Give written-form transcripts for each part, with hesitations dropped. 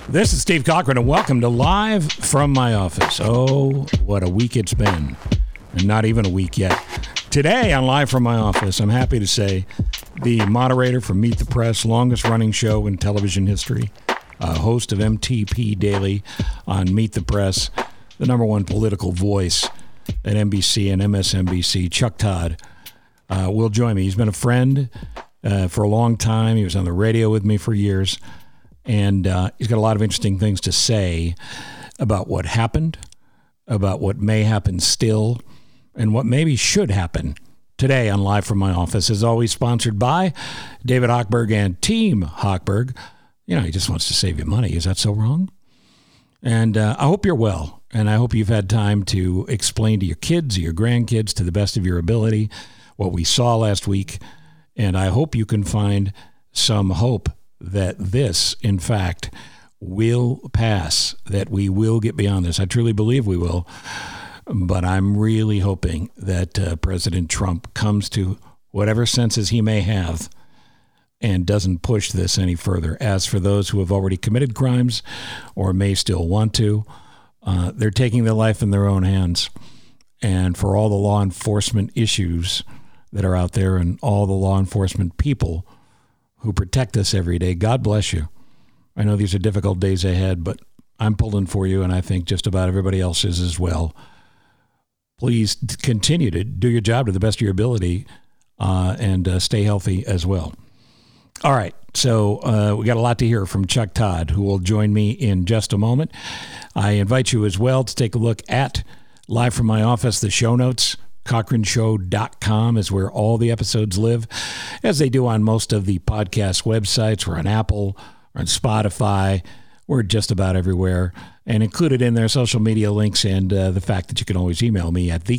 This is Steve Cochran, and welcome to Live from my office. Oh, what a week it's been, and not even a week yet. Today on Live from my office, I'm happy to say the moderator for Meet the Press, longest-running show in television history, host of MTP Daily on Meet the Press, the number one political voice at NBC and MSNBC, Chuck Todd, will join me. He's been a friend for a long time. He was on the radio with me for years. And he's got a lot of interesting things to say about what happened, about what may happen still, and what maybe should happen today on Live from my office. As always, sponsored by David Hochberg and Team Hochberg. You know, he just wants to save you money. Is that so wrong? And I hope you're well, and I hope you've had time to explain to your kids or your grandkids to the best of your ability what we saw last week. And I hope you can find some hope that this, in fact, will pass, that we will get beyond this. I truly believe we will, but I'm really hoping that President Trump comes to whatever senses he may have and doesn't push this any further. As for those who have already committed crimes or may still want to, they're taking their life in their own hands. And for all the law enforcement issues that are out there and all the law enforcement people who protect us every day, God bless you. I know these are difficult days ahead, but I'm pulling for you, and I think just about everybody else is as well. Please continue to do your job to the best of your ability and stay healthy as well. All right, so we got a lot to hear from Chuck Todd, who will join me in just a moment. I invite you as well to take a look at Live from my office, the show notes. CochranShow.com is where all the episodes live, as they do on most of the podcast websites. We're on Apple, we're on Spotify, we're just about everywhere. And included in there, social media links and the fact that you can always email me at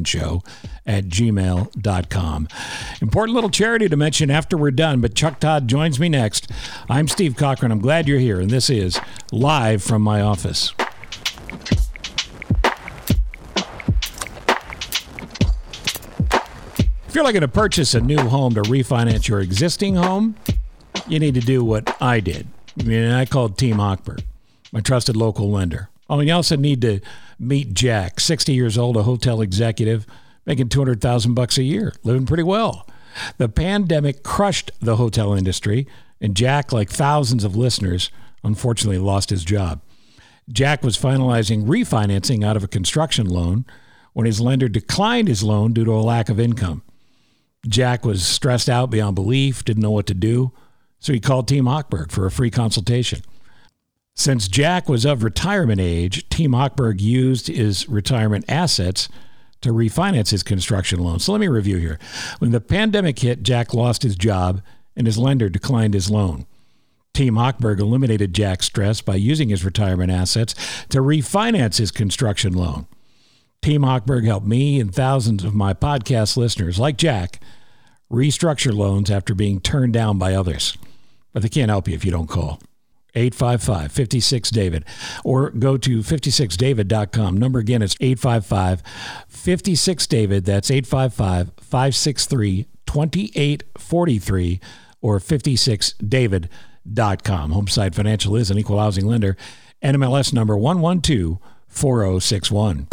thecochranshow@gmail.com. Important little charity to mention after we're done, but Chuck Todd joins me next. I'm Steve Cochran. I'm glad you're here, and this is Live from my office. If you're looking to purchase a new home to refinance your existing home, you need to do what I did. I called Team Hochberg, my trusted local lender. Oh, and you also need to meet Jack, 60 years old, a hotel executive, making $200,000 a year, living pretty well. The pandemic crushed the hotel industry, and Jack, like thousands of listeners, unfortunately lost his job. Jack was finalizing refinancing out of a construction loan when his lender declined his loan due to a lack of income. Jack was stressed out beyond belief, didn't know what to do, so he called Team Hochberg for a free consultation. Since Jack was of retirement age, Team Hochberg used his retirement assets to refinance his construction loan. So let me review here. When the pandemic hit, Jack lost his job and his lender declined his loan. Team Hochberg eliminated Jack's stress by using his retirement assets to refinance his construction loan. Team Hochberg helped me and thousands of my podcast listeners, like Jack, restructure loans after being turned down by others. But they can't help you if you don't call. 855-56-DAVID or go to 56david.com. Number again is 855-56-DAVID. That's 855-563-2843 or 56david.com. Homeside Financial is an equal housing lender. NMLS number 1124061.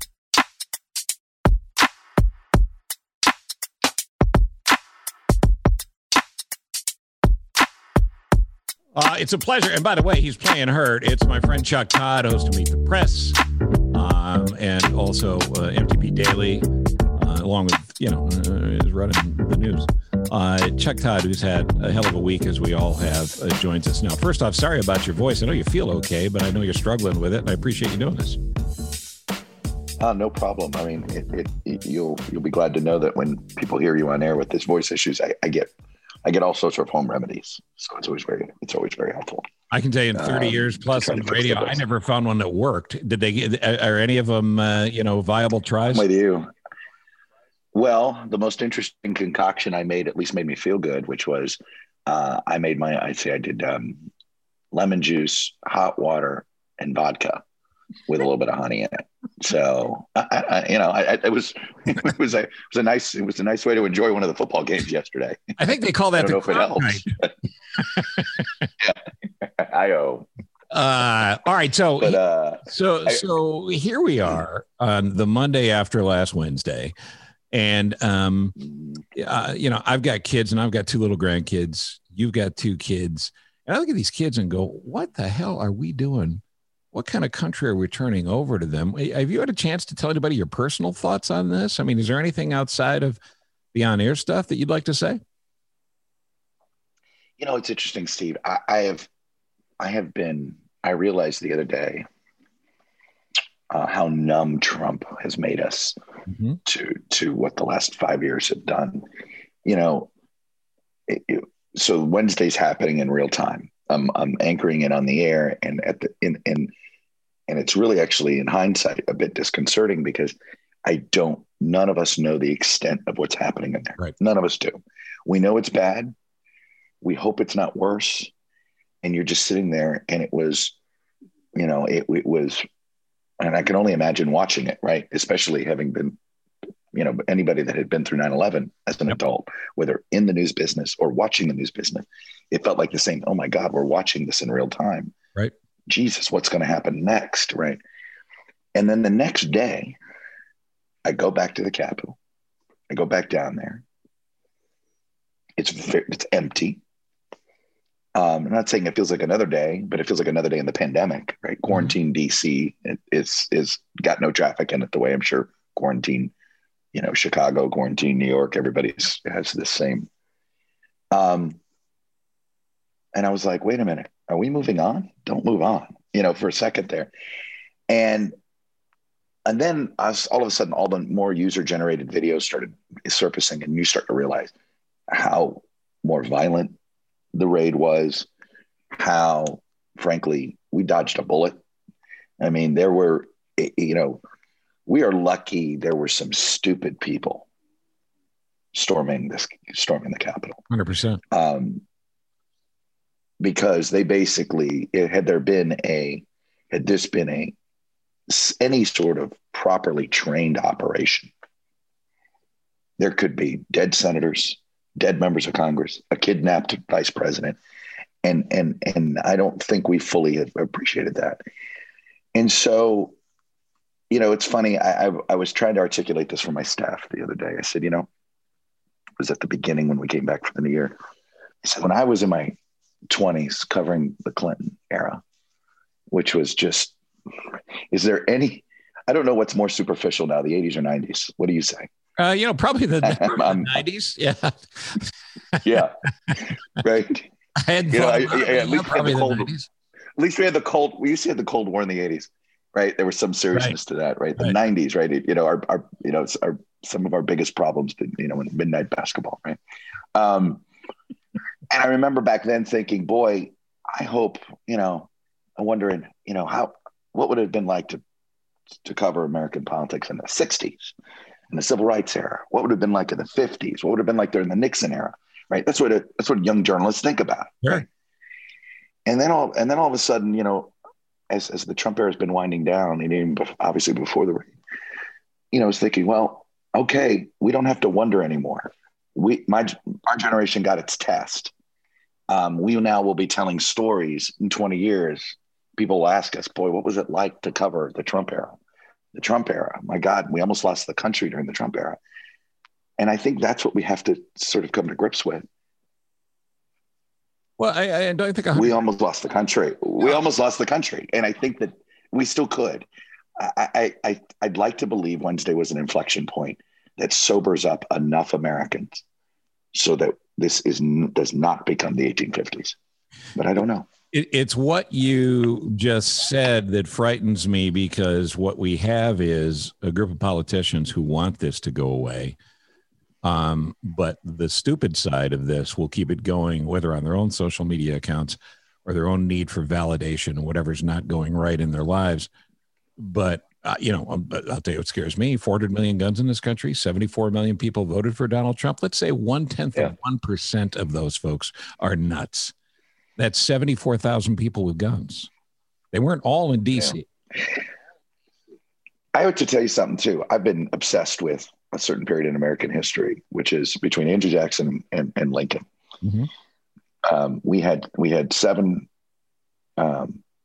It's a pleasure. And by the way, he's playing hurt. It's my friend Chuck Todd, host of Meet the Press, and also MTP Daily, along with, is running the news. Chuck Todd, who's had a hell of a week, as we all have, joins us now. First off, sorry about your voice. I know you feel okay, but I know you're struggling with it, and I appreciate you doing this. No problem. I mean, you'll be glad to know that when people hear you on air with this voice issues, I get all sorts of home remedies. So it's always very helpful. I can tell you in 30 years plus on the radio, I never found one that worked. Did they get, are any of them, viable tries? I'm with you. Well, the most interesting concoction I made, at least made me feel good, which was, I did lemon juice, hot water, and vodka with a little bit of honey in it. So, it was a nice way to enjoy one of the football games yesterday. I think they call that the I don't know if it helps. Yeah. I-O. All right. So, But so here we are on the Monday after last Wednesday. And, I've got kids and I've got two little grandkids. You've got two kids. And I look at these kids and go, what the hell are we doing? What kind of country are we turning over to them? Have you had a chance to tell anybody your personal thoughts on this? I mean, is there anything outside of the on-air stuff that you'd like to say? It's interesting, Steve. I realized the other day how numb Trump has made us to what the last 5 years have done. So Wednesday's happening in real time. I'm anchoring it on the air, and and it's really actually in hindsight a bit disconcerting because none of us know the extent of what's happening in there. Right. None of us do. We know it's bad. We hope it's not worse. And you're just sitting there, and it was, it was, and I can only imagine watching it, right? Especially having been, anybody that had been through 9/11 as an adult, whether in the news business or watching the news business, it felt like the same. Oh my God, we're watching this in real time. Right. Jesus, what's going to happen next? Right. And then the next day, I go back to the Capitol. I go back down there. It's empty. I'm not saying it feels like another day, but it feels like another day in the pandemic, right? Quarantine DC is got no traffic in it the way I'm sure quarantine, Chicago, quarantine, New York, everybody has the same. And I was like, wait a minute, are we moving on? Don't move on, for a second there. And then all of a sudden, all the more user-generated videos started surfacing, and you start to realize how more violent the raid was, how, frankly, we dodged a bullet. I mean, there were, we are lucky there were some stupid people storming the Capitol. 100%. Because they basically, had this been any sort of properly trained operation, there could be dead senators, dead members of Congress, a kidnapped vice president. And I don't think we fully have appreciated that. And so, it's funny. I was trying to articulate this for my staff the other day. I said, it was at the beginning when we came back for the new year. I said, when I was in my 20s covering the Clinton era, which was just, is there any, I don't know what's more superficial now, the 80s or 90s. What do you say? Probably the 90s. Yeah. Yeah. Right. I had at least we had the Cold. We used to have the Cold War in the 80s, right? There was some seriousness to that, right? The 90s, right? Our some of our biggest problems, in midnight basketball, right? And I remember back then thinking, boy, I hope, I'm wondering, what would it have been like to cover American politics in the 60s? In the civil rights era, what would it have been like in the 50s? What would it have been like during the Nixon era? Right. That's what young journalists think about. Sure. Right. And then all of a sudden, as the Trump era has been winding down, and even obviously before the raid, I was thinking, well, okay, we don't have to wonder anymore. Our generation got its test. We now will be telling stories in 20 years. People will ask us, boy, what was it like to cover the Trump era? The Trump era. My God, we almost lost the country during the Trump era. And I think that's what we have to sort of come to grips with. Well, I don't think we almost lost the country. We almost lost the country. And I think that we still could. I'd like to believe Wednesday was an inflection point that sobers up enough Americans so that this does not become the 1850s. But I don't know. It's what you just said that frightens me, because what we have is a group of politicians who want this to go away. But the stupid side of this will keep it going, whether on their own social media accounts or their own need for validation, whatever's not going right in their lives. But, I'll tell you what scares me. 400 million guns in this country, 74 million people voted for Donald Trump. Let's say 1/10 of 1% of those folks are nuts. That's 74,000 people with guns. They weren't all in D.C. Yeah. I have to tell you something, too. I've been obsessed with a certain period in American history, which is between Andrew Jackson and Lincoln. Mm-hmm. We had 7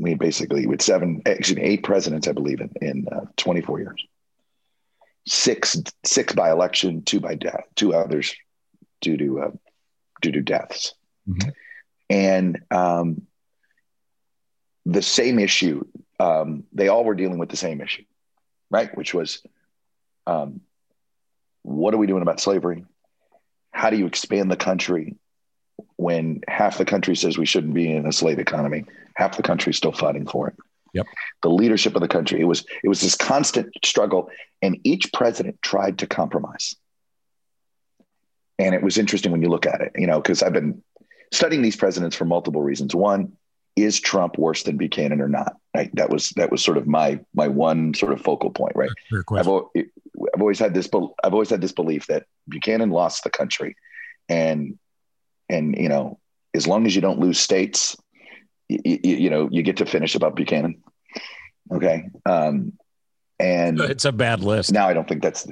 We basically, with eight presidents, I believe, in 24 years. Six by election, two by death, two others due to deaths. Mm-hmm. And the same issue, they all were dealing with the same issue, right? Which was, what are we doing about slavery? How do you expand the country when half the country says we shouldn't be in a slave economy? Half the country is still fighting for it. Yep. The leadership of the country, it was this constant struggle, and each president tried to compromise. And it was interesting when you look at it, because I've been studying these presidents for multiple reasons. One, is Trump worse than Buchanan or not? Right? That was sort of my one sort of focal point, right? I've always had this belief that Buchanan lost the country, and as long as you don't lose states, you get to finish about Buchanan. Okay. And it's a bad list. Now I don't think that's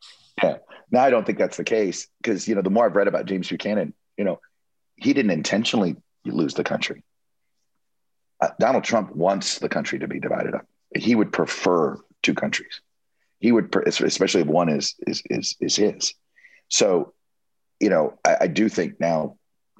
the case, because, the more I've read about James Buchanan, he didn't intentionally lose the country. Donald Trump wants the country to be divided up. He would prefer two countries. He would, especially if one is his. So, I do think now,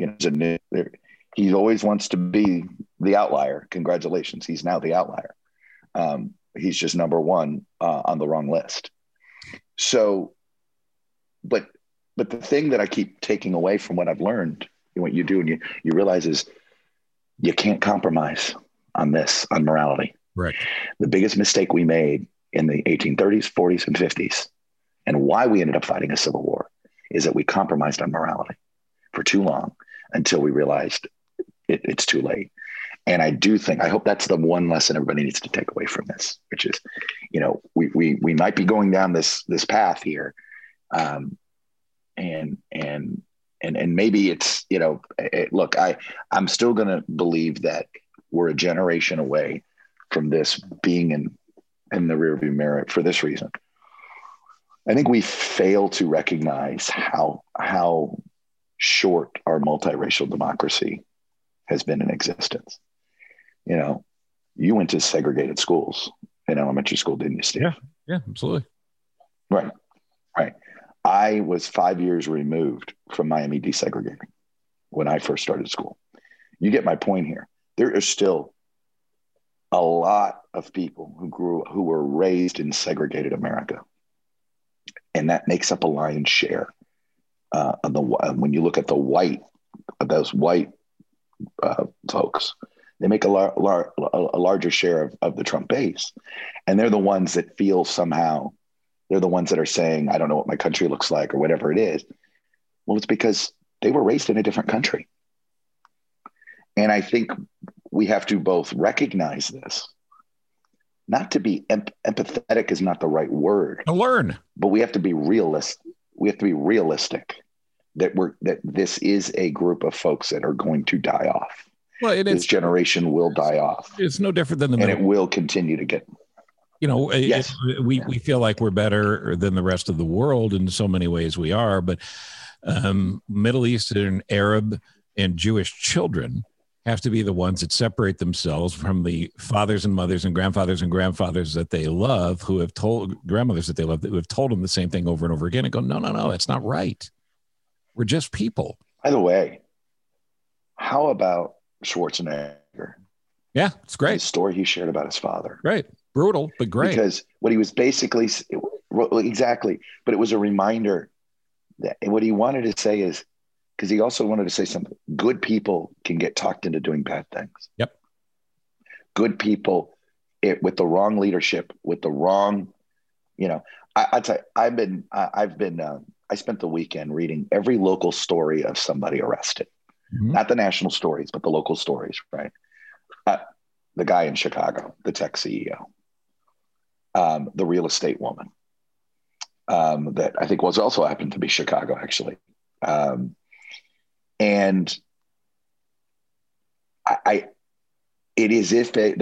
he always wants to be the outlier. Congratulations. He's now the outlier. He's just number one on the wrong list. So, but the thing that I keep taking away from what I've learned, what you do, and you realize is you can't compromise on morality. Right. The biggest mistake we made in the 1830s, 40s, and 50s, and why we ended up fighting a civil war, is that we compromised on morality for too long until we realized it's too late. And I hope that's the one lesson everybody needs to take away from this, which is, we might be going down this path here. And maybe it's, look, I'm still going to believe that we're a generation away from this being in the rearview mirror for this reason. I think we fail to recognize how short our multiracial democracy has been in existence. You went to segregated schools in elementary school, didn't you, Steve? Yeah, absolutely. Right. I was 5 years removed from Miami desegregating when I first started school. You get my point here. There is still a lot of people who were raised in segregated America, and that makes up a lion's share. When you look at those white folks, they make a larger share of the Trump base, and they're the ones that feel somehow. They're the ones that are saying, I don't know what my country looks like or whatever it is. Well, it's because they were raised in a different country. And I think we have to both recognize this, not to be empathetic is not the right word. To learn. But we have to be realistic. We have to be realistic that this is a group of folks that are going to die off. Well, this generation will die off. It's no different than and it will continue to get. Yes. We feel like we're better than the rest of the world. In so many ways we are, but Middle Eastern, Arab, and Jewish children have to be the ones that separate themselves from the fathers and mothers and grandfathers that they love, who have told grandmothers that they love, who have told them the same thing over and over again, and go, no, that's not right. We're just people. By the way, how about Schwarzenegger? Yeah, it's great. The story he shared about his father. Right. Brutal, but great. Because what he was basically, exactly, but it was a reminder that what he wanted to say is, because he also wanted to say something, good people can get talked into doing bad things. Yep. Good people, with the wrong leadership, with the wrong, I'd say I spent the weekend reading every local story of somebody arrested, not the national stories, but the local stories, right? The guy in Chicago, the tech CEO, the real estate woman, that I think was also happened to be Chicago, actually. And it is if I'm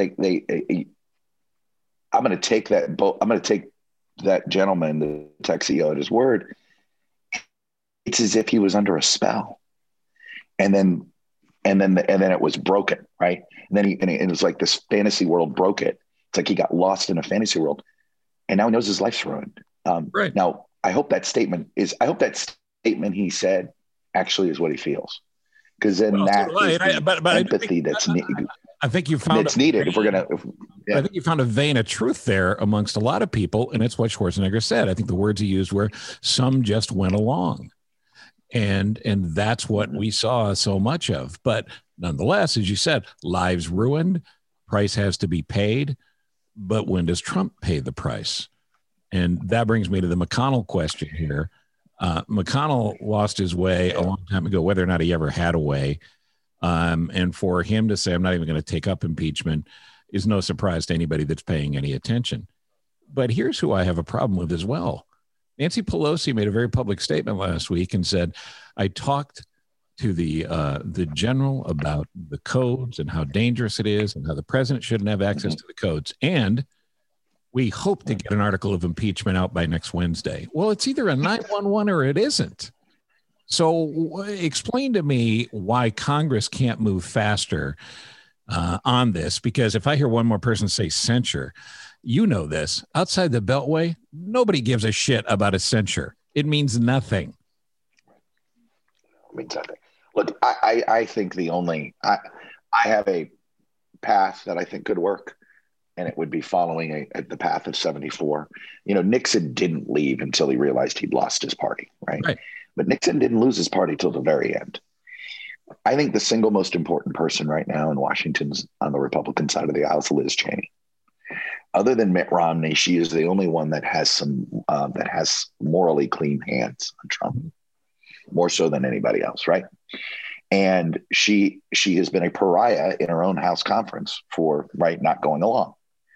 going to take that gentleman, the tech CEO, at his word. It's as if he was under a spell. And then and then it was broken, right? And then and it was like this fantasy world broke it. It's like he got lost in a fantasy world, and now he knows his life's ruined. Right. Now, I hope that statement he said actually is what he feels, because then that is the empathy that's needed. I think you found that's needed if we're gonna. I think you found a vein of truth there amongst a lot of people, and it's what Schwarzenegger said. I think the words he used were, "Some just went along," and that's what we saw so much of. But nonetheless, as you said, lives ruined, price has to be paid. But when does Trump pay the price? And that brings me to the McConnell question here. McConnell lost his way a long time ago, whether or not he ever had a way. And for him to say, I'm not even going to take up impeachment, is no surprise to anybody that's paying any attention. But here's who I have a problem with as well. Nancy Pelosi made a very public statement last week and said, I talked to the general about the codes and how dangerous it is and how the president shouldn't have access to the codes. And we hope to get an article of impeachment out by next Wednesday. Well, it's either a 911 or it isn't. So explain to me why Congress can't move faster on this, because if I hear one more person say censure, you know this, outside the Beltway, nobody gives a shit about a censure. It means nothing. It means nothing. Look, I think I have a path that I think could work, and it would be following the path of 74. Nixon didn't leave until he realized he'd lost his party, right? But Nixon didn't lose his party till the very end. I think the single most important person right now in Washington's on the Republican side of the aisle is Liz Cheney. Other than Mitt Romney, she is the only one that has morally clean hands on Trump, more so than anybody else, right? And she has been a pariah in her own House conference for not going along.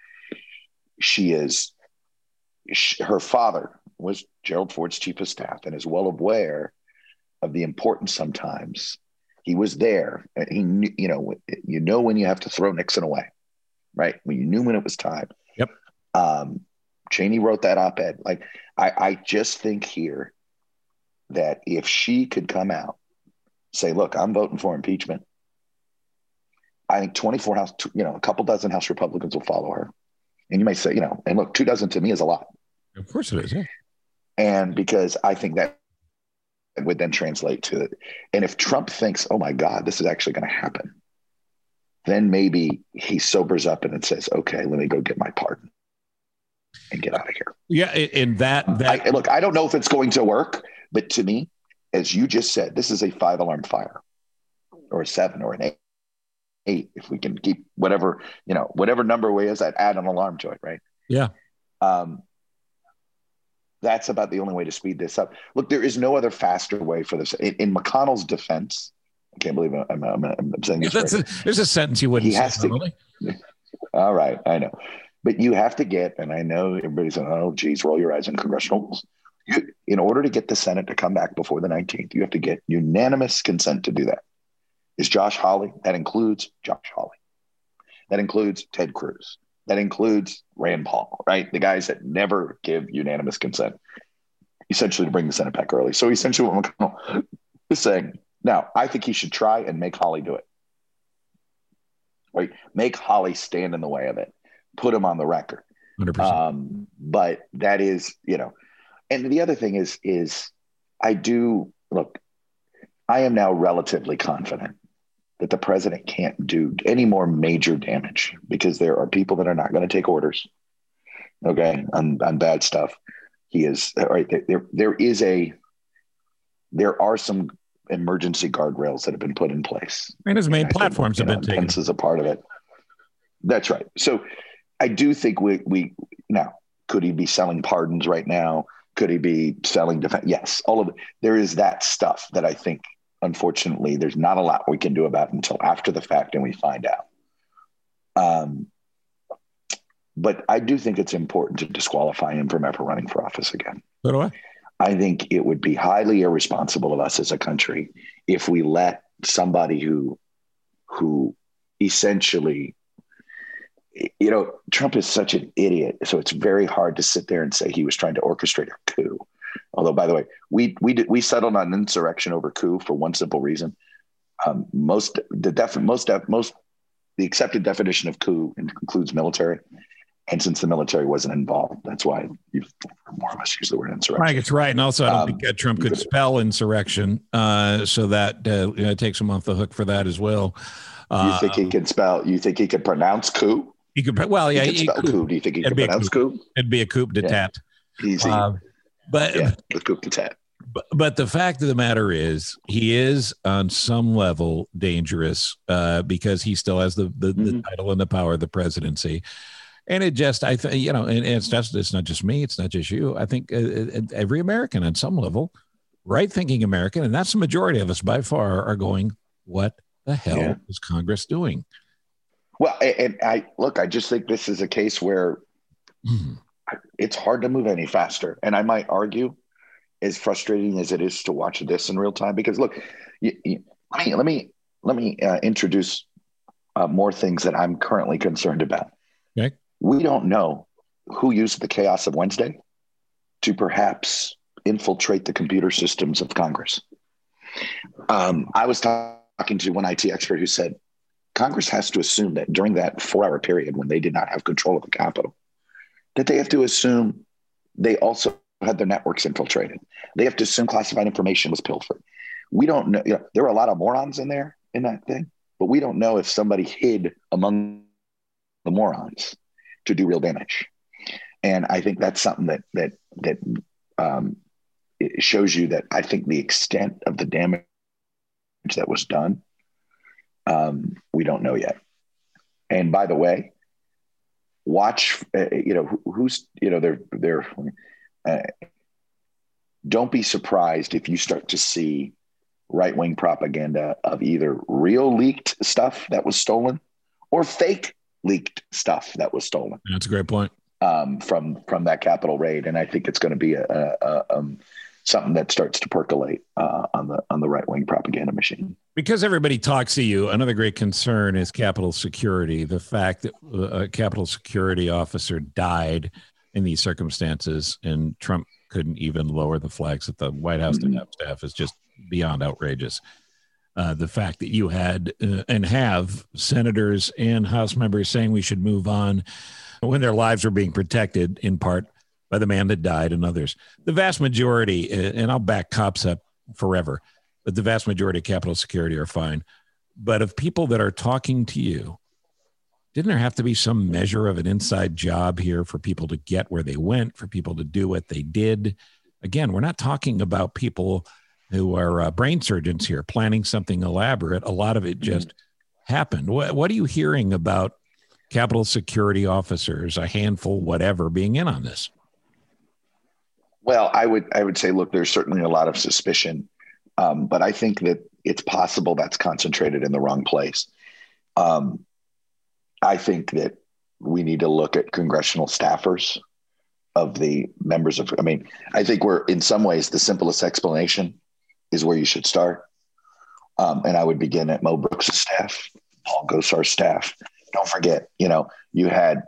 Her father was Gerald Ford's chief of staff and is well aware of the importance sometimes. He was there. And he knew, when you have to throw Nixon away, right? When you knew when it was time. Yep. Cheney wrote that op-ed. I just think here that if she could come out, say, look, I'm voting for impeachment, I think 24 a couple dozen House Republicans will follow her. And you may say, and look, 24 to me is a lot. Of course it is, yeah. And because I think that would then translate to it. And if Trump thinks, oh my God, this is actually going to happen, then maybe he sobers up and it says, okay, let me go get my pardon and get out of here. Yeah. And look, I don't know if it's going to work, but to me, as you just said, this is a 5-alarm fire, or a 7 or an 8. If we can keep whatever number way is, I'd add an alarm to it. Right. Yeah. That's about the only way to speed this up. Look, there is no other faster way for this. In McConnell's defense, I can't believe I'm saying this. There's a sentence you wouldn't say normally. All right, I know. But you have to get, and I know everybody's saying, oh, geez, roll your eyes in congressional rules. In order to get the Senate to come back before the 19th, you have to get unanimous consent to do that. Is Josh Hawley? That includes Josh Hawley. That includes Ted Cruz. That includes Rand Paul, right? The guys that never give unanimous consent, essentially to bring the Senate back early. So essentially what McConnell is saying, now, I think he should try and make Hawley do it. Right? Make Hawley stand in the way of it. Put him on the record. 100%. But that is, and the other thing is I am now relatively confident that the president can't do any more major damage, because there are people that are not going to take orders, okay, on bad stuff. He is right. There are some emergency guardrails that have been put in place. And his main platforms have been taken. Pence is a part of it. That's right. So I do think we now, could he be selling pardons right now? Could he be selling defense? Yes, all of it. There is that stuff that I think, unfortunately, there's not a lot we can do about until after the fact and we find out. But I do think it's important to disqualify him from ever running for office again. So do I. I think it would be highly irresponsible of us as a country if we let somebody who essentially, Trump is such an idiot. So it's very hard to sit there and say he was trying to orchestrate a coup. Although, by the way, we settled on insurrection over coup for one simple reason. The accepted definition of coup includes military. And since the military wasn't involved, that's why more of us use the word insurrection. I think it's right. And also, I don't think Trump could spell insurrection. So that takes him off the hook for that as well. You think he can spell? You think he could pronounce coup? He could. Well, yeah, he could spell coup. Do you think he could pronounce coup? It'd be a coup d'etat. Easy. The coup d'etat. But the fact of the matter is, he is on some level dangerous because he still has the title and the power of the presidency. And it just, I think, and it's not just me, it's not just you. I think every American on some level, right-thinking American, and that's the majority of us by far, are going, what the hell is Congress doing? Well, and I just think this is a case where it's hard to move any faster. And I might argue, as frustrating as it is to watch this in real time, because look, let me introduce more things that I'm currently concerned about. Okay. We don't know who used the chaos of Wednesday to perhaps infiltrate the computer systems of Congress. I was talking to one IT expert who said Congress has to assume that during that 4-hour period when they did not have control of the Capitol, that they have to assume they also had their networks infiltrated. They have to assume classified information was pilfered. We don't know. There were a lot of morons in there in that thing, but we don't know if somebody hid among the morons to do real damage. And I think that's something that it shows you that I think the extent of the damage that was done, we don't know yet. And by the way, watch, don't be surprised if you start to see right-wing propaganda of either real leaked stuff that was stolen or fake leaked stuff that was stolen. That's a great point. From that Capitol raid, and I think it's going to be something that starts to percolate on the right-wing propaganda machine. Because everybody talks to you, another great concern is Capitol security. The fact that a Capitol security officer died in these circumstances, and Trump couldn't even lower the flags at the White House staff is just beyond outrageous. The fact that you had and have senators and House members saying we should move on when their lives were being protected in part by the man that died and others. The vast majority, and I'll back cops up forever, but the vast majority of Capitol security are fine. But of people that are talking to you, didn't there have to be some measure of an inside job here for people to get where they went, for people to do what they did? Again, we're not talking about people who are brain surgeons here planning something elaborate. A lot of it just happened. What are you hearing about Capitol security officers, a handful, whatever, being in on this? Well, I would say, look, there's certainly a lot of suspicion, but I think that it's possible that's concentrated in the wrong place. I think that we need to look at congressional staffers of the members of, I think we're in some ways the simplest explanation is where you should start. And I would begin at Mo Brooks' staff, Paul Gosar's staff. Don't forget, you had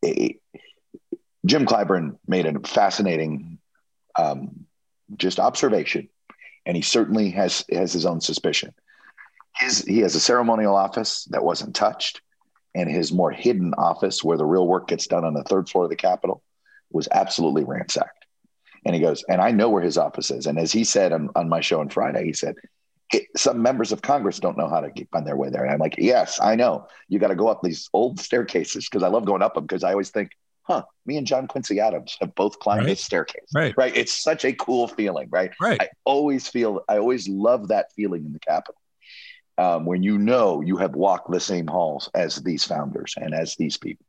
Jim Clyburn made a fascinating just observation, and he certainly has his own suspicion. He has a ceremonial office that wasn't touched, and his more hidden office where the real work gets done on the third floor of the Capitol was absolutely ransacked. And he goes, and I know where his office is. And as he said on my show on Friday, he said, some members of Congress don't know how to find their way there. And I'm like, yes, I know. You got to go up these old staircases, because I love going up them, because I always think, me and John Quincy Adams have both climbed this staircase. Right. It's such a cool feeling, right? I always love that feeling in the Capitol. When you have walked the same halls as these founders and as these people.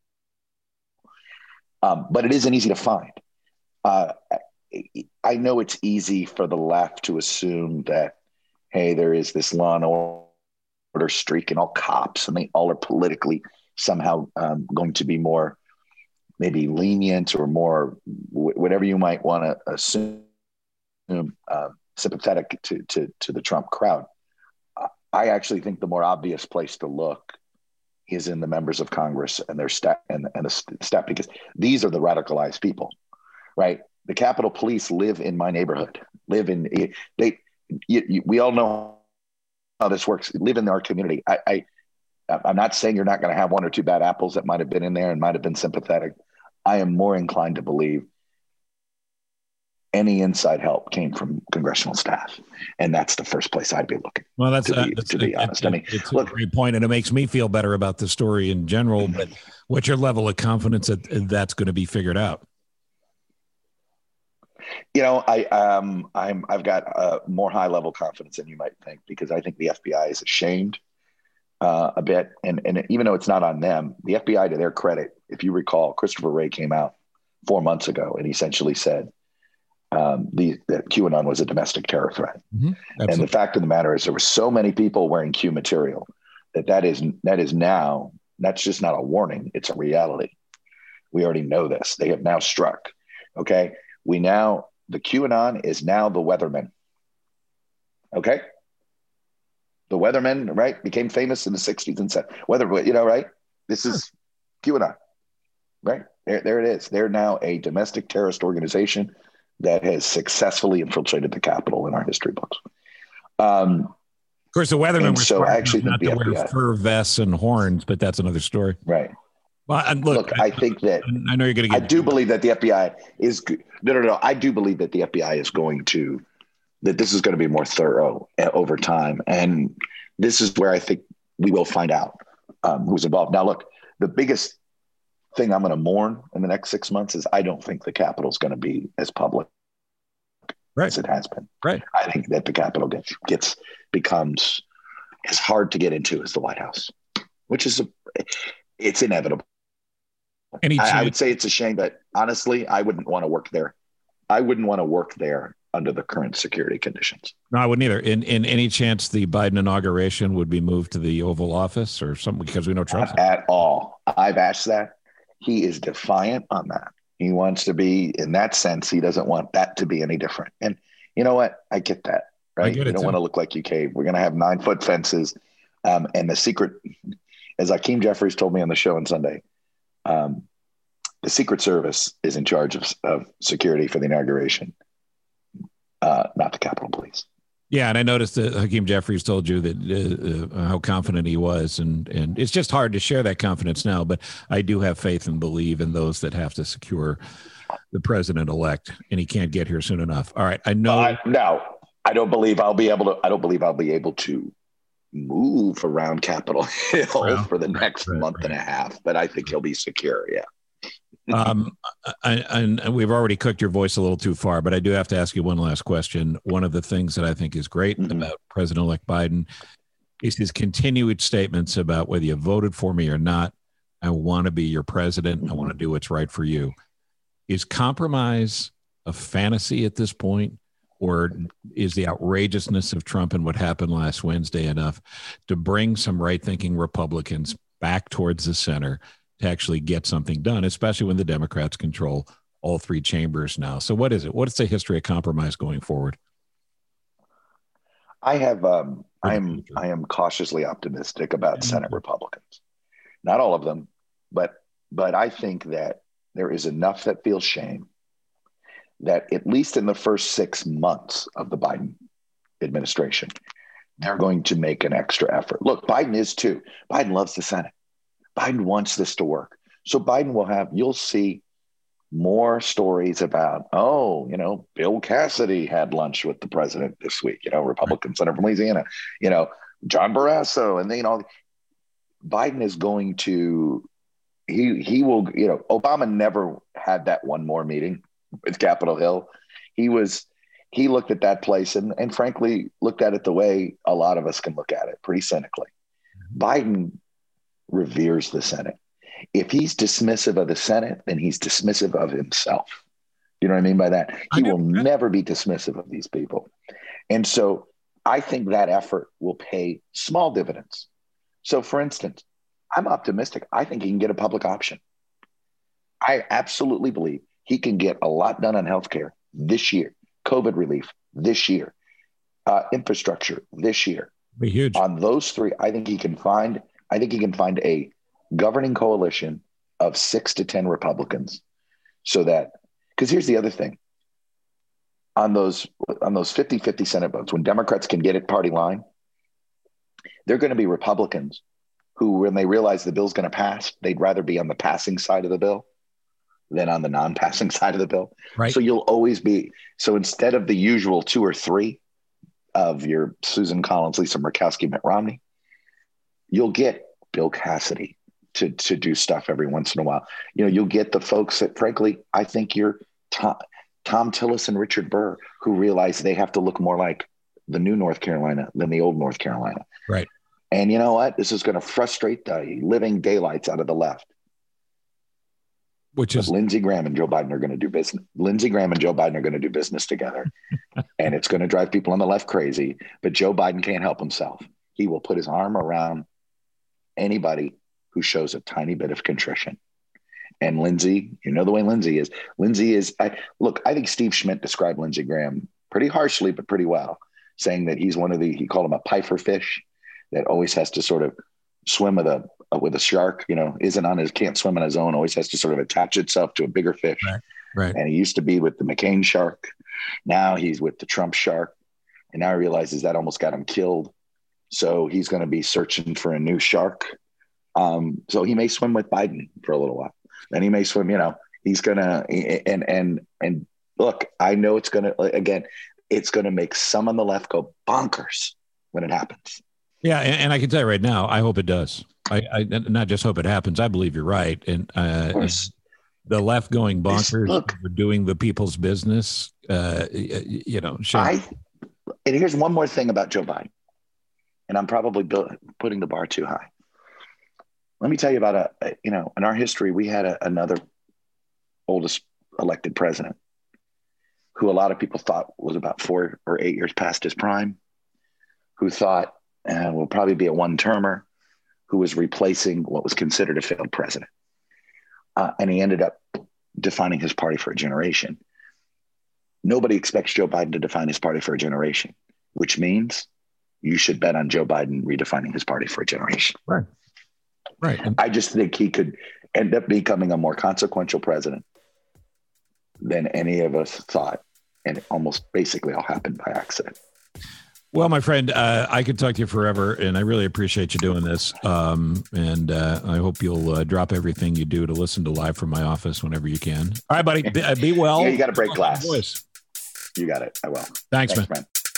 But it isn't easy to find. I know it's easy for the left to assume that, hey, there is this law and order streak and all cops, and they all are politically somehow going to be more maybe lenient or more whatever you might want to assume sympathetic to the Trump crowd. I actually think the more obvious place to look is in the members of Congress and their staff and the staff, because these are the radicalized people, right? The Capitol Police live in my neighborhood, we all know how this works. Live in our community. I'm not saying you're not going to have one or two bad apples that might have been in there and might have been sympathetic. I am more inclined to believe any inside help came from congressional staff, and that's the first place I'd be looking. Well, to be honest. I mean, it's look, a great point, and it makes me feel better about the story in general. But what's your level of confidence that that's going to be figured out? You know, I've got more high level confidence than you might think, because I think the FBI is ashamed a bit, and even though it's not on them, the FBI, to their credit, if you recall, Christopher Wray came out 4 months ago and essentially said that QAnon was a domestic terror threat. Mm-hmm. And the fact of the matter is, there were so many people wearing Q material that is now, that's just not a warning, it's a reality. We already know this. They have now struck. Okay, the QAnon is now the weatherman. Okay, the weathermen, right, became famous in the 60s and 70s. Right? This is QAnon, right? There it is. They're now a domestic terrorist organization that has successfully infiltrated the Capitol in our history books. Of course, the weathermen were so I actually think not to wear fur vests and horns, but that's another story. Right. Well, and look, I think that I know you're going to get. I do believe that the FBI is no. I do believe that the FBI is going to, that this is going to be more thorough over time, and this is where I think we will find out who's involved. Now, look, the biggest thing I'm going to mourn in the next 6 months is I don't think the Capitol is going to be as public as it has been. Right. I think that the Capitol becomes as hard to get into as the White House, which is it's inevitable. I would say it's a shame, but honestly, I wouldn't want to work there. I wouldn't want to work there under the current security conditions. No, I wouldn't either. In any chance the Biden inauguration would be moved to the Oval Office or something, because we know Trump's at all. I've asked that. He is defiant on that. He wants to be, in that sense, he doesn't want that to be any different. And you know what? I get that, right? You don't want to look like you cave. We're going to have 9-foot fences. And the secret, as Hakeem Jeffries told me on the show on Sunday, the Secret Service is in charge of security for the inauguration, not the Capitol Police. Yeah, and I noticed that Hakeem Jeffries told you that how confident he was, and it's just hard to share that confidence now. But I do have faith and believe in those that have to secure the president-elect, and he can't get here soon enough. All right, I know. I don't believe I'll be able to. I don't believe I'll be able to move around Capitol Hill for the next month and a half. But I think he'll be secure. Yeah. And we've already cooked your voice a little too far, but I do have to ask you one last question. One of the things that I think is great about President-elect Biden is his continued statements about whether you voted for me or not, I want to be your president. I want to do what's right for you. Is compromise a fantasy at this point, or is the outrageousness of Trump and what happened last Wednesday enough to bring some right-thinking Republicans back towards the center to actually get something done, especially when the Democrats control all three chambers now? So what is it? What is the history of compromise going forward? I am cautiously optimistic about Senate Republicans. Not all of them, but I think that there is enough that feels shame that at least in the first 6 months of the Biden administration, they're going to make an extra effort. Look, Biden is too. Biden loves the Senate. Biden wants this to work. So Biden you'll see more stories about, Bill Cassidy had lunch with the president this week, Republican senator from Louisiana, John Barrasso, and Biden is going to, he will, Obama never had that one more meeting with Capitol Hill. He looked at that place and frankly looked at it the way a lot of us can look at it, pretty cynically. Biden reveres the Senate. If he's dismissive of the Senate, then he's dismissive of himself. You know what I mean by that? He will never be dismissive of these people. And so I think that effort will pay small dividends. So for instance, I'm optimistic. I think he can get a public option. I absolutely believe he can get a lot done on healthcare this year, COVID relief this year, infrastructure this year. Be huge. On those three, I think he can find a governing coalition of 6 to 10 Republicans, so that, because here's the other thing, on those 50-50 Senate votes, when Democrats can get it party line, They're going to be Republicans who, when they realize the bill's going to pass, they'd rather be on the passing side of the bill than on the non-passing side of the bill. Right. So you'll always be, so instead of the usual 2 or 3 of your Susan Collins, Lisa Murkowski, Mitt Romney, you'll get Bill Cassidy to do stuff every once in a while. You'll get the folks that, frankly, I think you're Tom Tillis and Richard Burr, who realize they have to look more like the new North Carolina than the old North Carolina. Right. And you know what? This is going to frustrate the living daylights out of the left. Which is Lindsey Graham and Joe Biden are going to do business. Lindsey Graham and Joe Biden are going to do business together. And it's going to drive people on the left crazy. But Joe Biden can't help himself. He will put his arm around anybody who shows a tiny bit of contrition. And Lindsey, the way Lindsey is. I think Steve Schmidt described Lindsey Graham pretty harshly, but pretty well, saying that he's he called him a pfeiffer fish that always has to sort of swim with a shark, can't swim on his own, always has to sort of attach itself to a bigger fish. Right. And he used to be with the McCain shark. Now he's with the Trump shark. And now he realizes that almost got him killed. So he's going to be searching for a new shark. So he may swim with Biden for a little while. Then he may swim, he's going to, and look, I know it's going to make some on the left go bonkers when it happens. Yeah. And I can tell you right now, I hope it does. I not just hope it happens. I believe you're right. And the left going bonkers for doing the people's business, sure. And here's one more thing about Joe Biden, and I'm probably putting the bar too high. Let me tell you about in our history, we had another oldest elected president who a lot of people thought was about 4 or 8 years past his prime, who thought will probably be a one-termer, who was replacing what was considered a failed president. And he ended up defining his party for a generation. Nobody expects Joe Biden to define his party for a generation, which means you should bet on Joe Biden redefining his party for a generation. Right. I just think he could end up becoming a more consequential president than any of us thought. And it almost basically all happened by accident. Well, my friend, I could talk to you forever, and I really appreciate you doing this. And I hope you'll drop everything you do to listen to Live from My Office whenever you can. All right, buddy. Be well. Yeah, you got to break glass. You got it. I will. Thanks, man.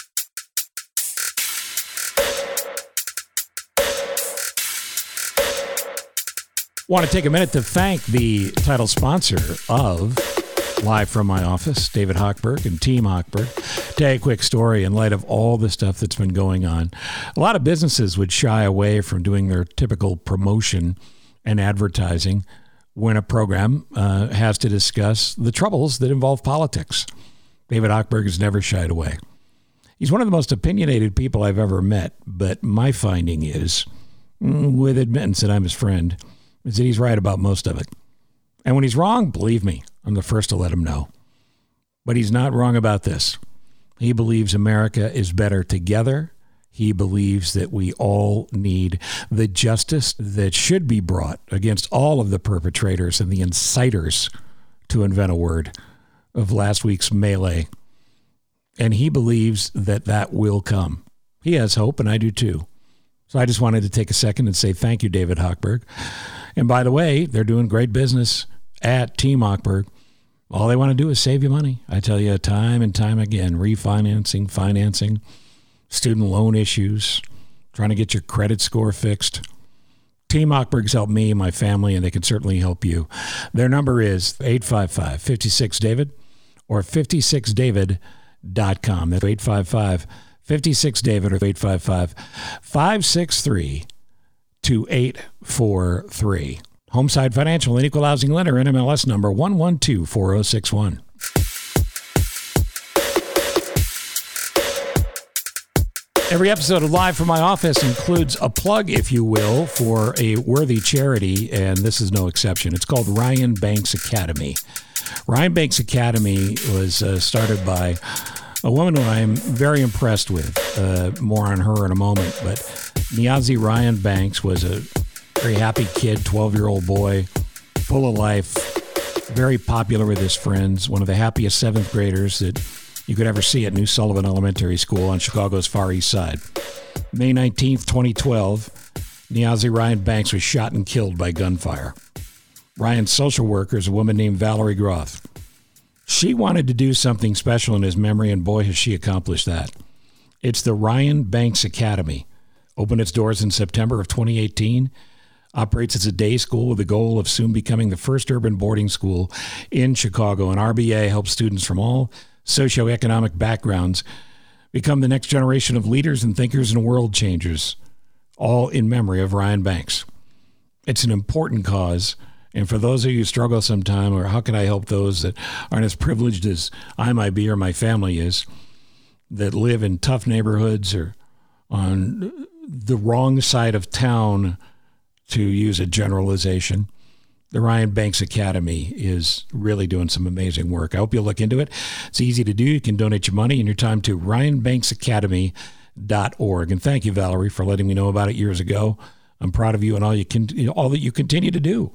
Want to take a minute to thank the title sponsor of Live from My Office, David Hochberg and Team Hochberg. Tell you a quick story in light of all the stuff that's been going on. A lot of businesses would shy away from doing their typical promotion and advertising when a program has to discuss the troubles that involve politics. David Hochberg has never shied away. He's one of the most opinionated people I've ever met, but my finding is, with admittance that I'm his friend, is that he's right about most of it. And when he's wrong, believe me, I'm the first to let him know. But he's not wrong about this. He believes America is better together. He believes that we all need the justice that should be brought against all of the perpetrators and the inciters, to invent a word, of last week's melee. And he believes that that will come. He has hope, and I do too. So I just wanted to take a second and say thank you, David Hochberg. And by the way, they're doing great business at Team Hochberg. All they want to do is save you money. I tell you time and time again, refinancing, financing, student loan issues, trying to get your credit score fixed. Team Hochberg's helped me and my family, and they can certainly help you. Their number is 855-56-DAVID or 56david.com. That's 855-56-DAVID or 855-563-2843. Homeside Financial and Equal Housing Lender, NMLS number 1124061. Every episode of Live from My Office includes a plug, if you will, for a worthy charity, and this is no exception. It's called Ryan Banks Academy. Ryan Banks Academy was started by a woman who I'm very impressed with. More on her in a moment, but Niazi Ryan Banks was a very happy kid, 12-year-old boy, full of life, very popular with his friends, one of the happiest seventh graders that you could ever see at New Sullivan Elementary School on Chicago's Far East Side. May 19th, 2012, Niazi Ryan Banks was shot and killed by gunfire. Ryan's social worker is a woman named Valerie Groth. She wanted to do something special in his memory, and boy, has she accomplished that. It's the Ryan Banks Academy. Opened its doors in September of 2018. Operates as a day school with the goal of soon becoming the first urban boarding school in Chicago. And RBA helps students from all socioeconomic backgrounds become the next generation of leaders and thinkers and world changers, all in memory of Ryan Banks. It's an important cause. And for those of you who struggle sometime, or how can I help those that aren't as privileged as I might be or my family is, that live in tough neighborhoods or on the wrong side of town, to use a generalization, the Ryan Banks Academy is really doing some amazing work. I hope you'll look into it. It's easy to do. You can donate your money and your time to ryanbanksacademy.org. And thank you, Valerie, for letting me know about it years ago. I'm proud of you and all that you continue to do.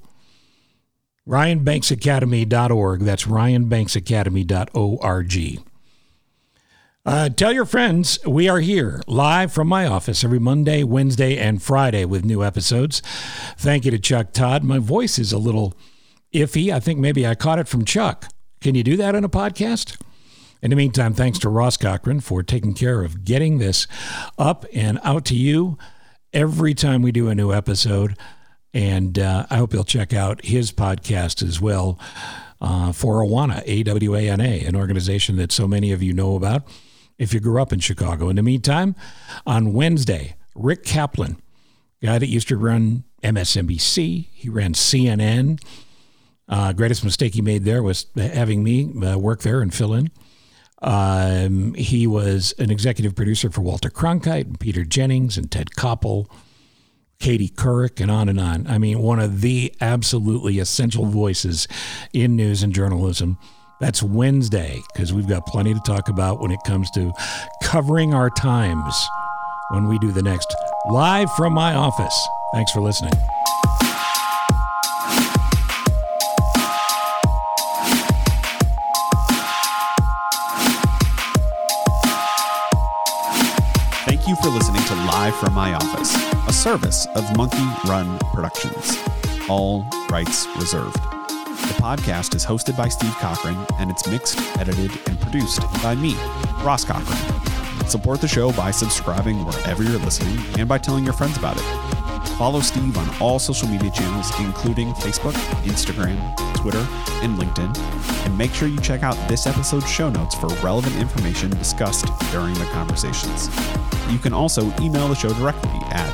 ryanbanksacademy.org. That's ryanbanksacademy.org. Tell your friends we are here live from my office every Monday, Wednesday, and Friday with new episodes. Thank you to Chuck Todd. My voice is a little iffy. I think maybe I caught it from Chuck. Can you do that on a podcast? In the meantime, thanks to Ross Cochran for taking care of getting this up and out to you every time we do a new episode. And I hope you'll check out his podcast as well for Awana, AWANA, an organization that so many of you know about if you grew up in Chicago. In the meantime, on Wednesday, Rick Kaplan, guy that used to run MSNBC, he ran CNN. Greatest mistake he made there was having me work there and fill in. He was an executive producer for Walter Cronkite, and Peter Jennings, and Ted Koppel, Katie Couric, and on and on. I mean, one of the absolutely essential voices in news and journalism. That's Wednesday, because we've got plenty to talk about when it comes to covering our times when we do the next Live from My Office. Thanks for listening. Thank you for listening to Live from My Office, a service of Monkey Run Productions. All rights reserved. The podcast is hosted by Steve Cochran, and it's mixed, edited, and produced by me, Ross Cochran. Support the show by subscribing wherever you're listening and by telling your friends about it. Follow Steve on all social media channels, including Facebook, Instagram, Twitter, and LinkedIn. And make sure you check out this episode's show notes for relevant information discussed during the conversations. You can also email the show directly at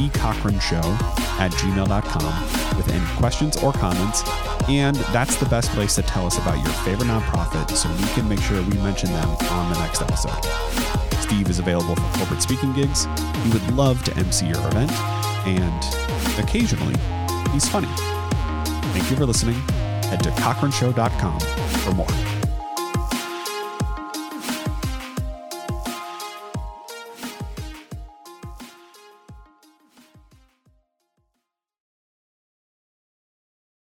thecochranshow@gmail.com with any questions or comments. And that's the best place to tell us about your favorite nonprofit so we can make sure we mention them on the next episode. Steve is available for corporate speaking gigs. He would love to MC your event. And occasionally, he's funny. Thank you for listening. Head to cochranshow.com for more.